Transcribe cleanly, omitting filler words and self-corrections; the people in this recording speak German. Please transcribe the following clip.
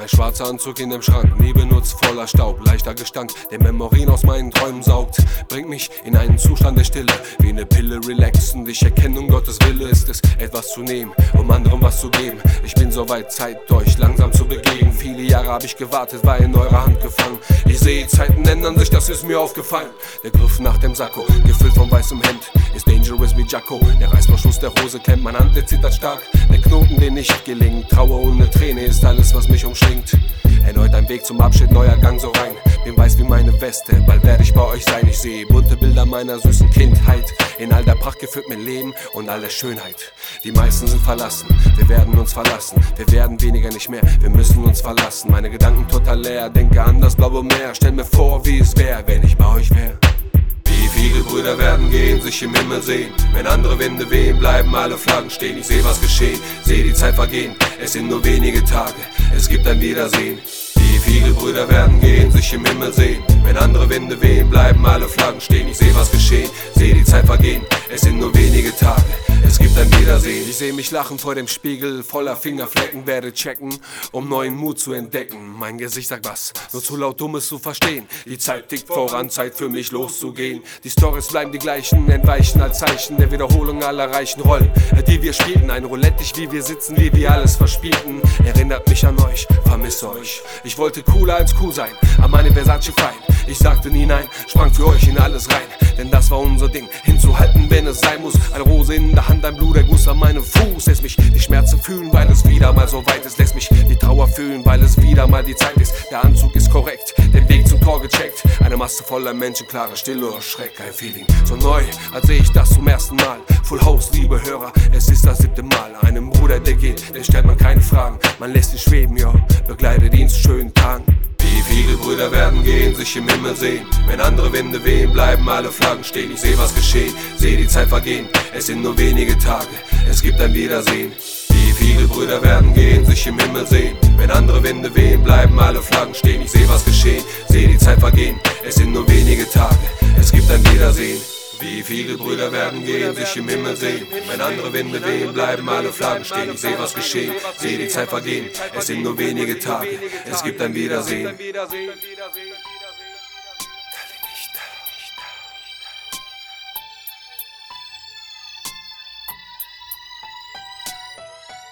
Mein schwarzer Anzug in dem Schrank, nie benutzt, voller Staub. Leichter Gestank, der Memorien aus meinen Träumen saugt. Bringt mich in einen Zustand der Stille, wie eine Pille relaxend. Ich erkenne, um Gottes Wille ist es, etwas zu nehmen, um anderen was zu geben. Ich bin soweit, Zeit euch langsam zu begeben. Viele Jahre habe ich gewartet, war in eurer Hand gefangen. Ich sehe, Zeiten ändern sich, das ist mir aufgefallen. Der Griff nach dem Sakko, gefüllt von weißem Hemd, ist dangerous wie Jacko. Der Reißverschluss der Hose klemmt, mein Hand, der zittert stark. Der Knoten, der nicht gelingt, Trauer ohne Träne ist alles, was mich umschlingt. Erneut ein Weg zum Abschied, neuer Gang so rein. Bin weiß wie meine Weste, bald werde ich bei euch sein. Ich sehe bunte Bilder meiner süßen Kindheit, in all der Pracht gefüllt mit Leben und all der Schönheit. Die meisten sind verlassen, wir werden uns verlassen. Wir werden weniger, nicht mehr, wir müssen uns verlassen. Meine Gedanken total leer, denke an das blaue Meer. Stell mir vor, wie es wäre, wenn ich bei euch wäre. Wie viele Brüder werden gehen, sich im Himmel sehen. Wenn andere Winde wehen, bleiben alle Flaggen stehen. Ich seh was geschehen, seh die Zeit vergehen. Es sind nur wenige Tage, es gibt ein Wiedersehen. Wie viele Brüder werden gehen, sich im Himmel sehen. Wenn andere Winde wehen, bleiben alle Flaggen stehen. Ich seh was geschehen, seh die Zeit vergehen. Es sind nur wenige Tage, es gibt ein Wiedersehen. Ich seh mich lachen vor dem Spiegel, voller Fingerflecken. Werde checken, um neuen Mut zu entdecken. Mein Gesicht sagt was, nur zu laut, um es zu verstehen. Die Zeit tickt voran, Zeit für mich loszugehen. Die Storys bleiben die gleichen, entweichen als Zeichen der Wiederholung aller reichen Rollen, die wir spielten. Ein Roulette, wie wir sitzen, wie wir alles verspielten. Erinnert mich an euch, vermisse euch. Ich wollte cooler als cool sein, an meine Versace fein. Ich sagte nie nein, sprang für euch in alles rein. Denn das war unser Ding, hinzuhalten, wenn es sein muss. Eine Rose in der Hand, ein Bluterguss an meinem Fuß. Lässt mich die Schmerzen fühlen, weil es wieder mal so weit ist. Lässt mich die Trauer fühlen, weil es wieder mal die Zeit ist. Der Anzug ist korrekt, den Weg zum Tor gecheckt. Eine Masse voller Menschen, klare Stille oder Schreck. Ein Feeling so neu, als sehe ich das zum ersten Mal. Full House, liebe Hörer, es ist das 7. Mal. Einem Bruder, der geht, den stellt man keine Fragen. Man lässt ihn schweben, ja, begleitet ihn zu schönen Tagen. Wie viele Brüder werden gehen, sich im Himmel sehen. Wenn andere Winde wehen, bleiben alle Flaggen stehen. Ich seh was geschehen, seh die Zeit vergehen. Es sind nur wenige Tage, es gibt ein Wiedersehen. Wie viele Brüder werden gehen, sich im Himmel sehen. Wenn andere Winde wehen, bleiben alle Flaggen stehen. Ich seh was geschehen, seh die Zeit vergehen. Es sind nur wenige Tage, es gibt ein Wiedersehen. Wie viele Brüder werden gehen, sich im Himmel sehen. Wenn andere Winde wehen, bleiben alle Flaggen stehen. Ich seh was geschehen, seh die Zeit vergehen. Es sind nur wenige Tage, es gibt ein Wiedersehen.